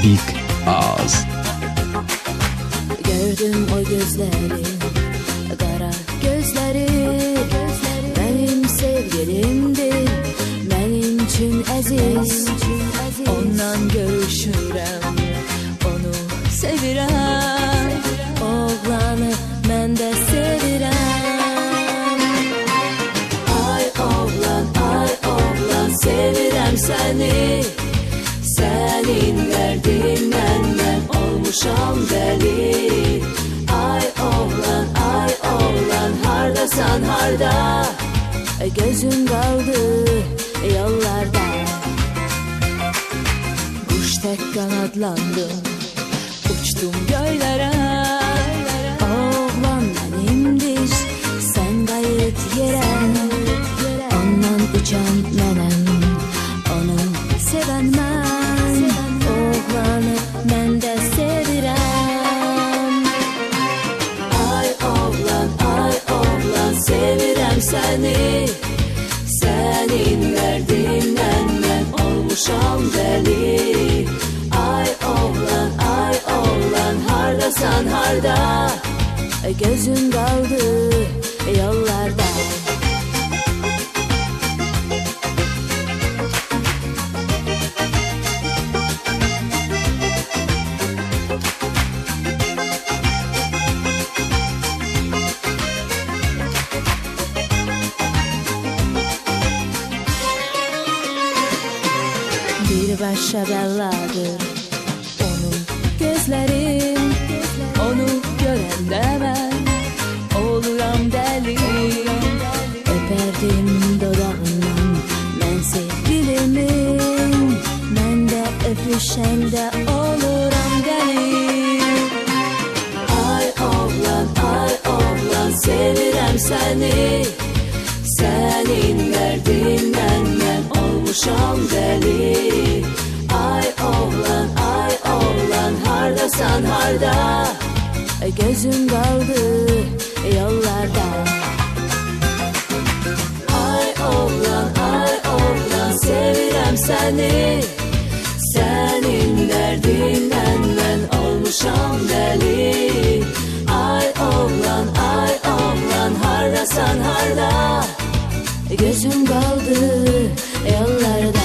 Big Ağız. Gördüm o gözleri, kara gözleri, benim sevgilimdir, benim için aziz. Ondan görüşürəm, onu sevirəm, oğlanı mən də sevirəm. Ay oğlan, sevirəm səni, sənin dərdindən mən olmuşam dəli. Ay oğlan, hardasan harda, gözün qaldı yollarda. Kuş tek kanatlandım, uçtum göylere. Oğlan benimdir, sen qayıt yerə. Ondan uçan mənəm, onu sevən mən. Oğlanı mən də sevirəm. Ay oğlan, sevirəm səni, sənin dərdindən mən olmuşam dəli. Ay oğlan, hardasan harda, gözün qaldı yollarda. Bir başa belladır onun gözlerim, onu görəndə mən oluram dəli. Öperdim dodağından mən sevgilimin, mən də öpüşəndə oluram dəli. Ay oğlan, sevirəm səni, sənin dərdindən mən olmuşam dəli. Ay oğlan, hardasan harda, gözün qaldı yollarda. Ay oğlan, sevirəm səni, sənin dərdindən mən olmuşam dəli. Ay oğlan, hardasan harda, gözüm qaldı yollarda.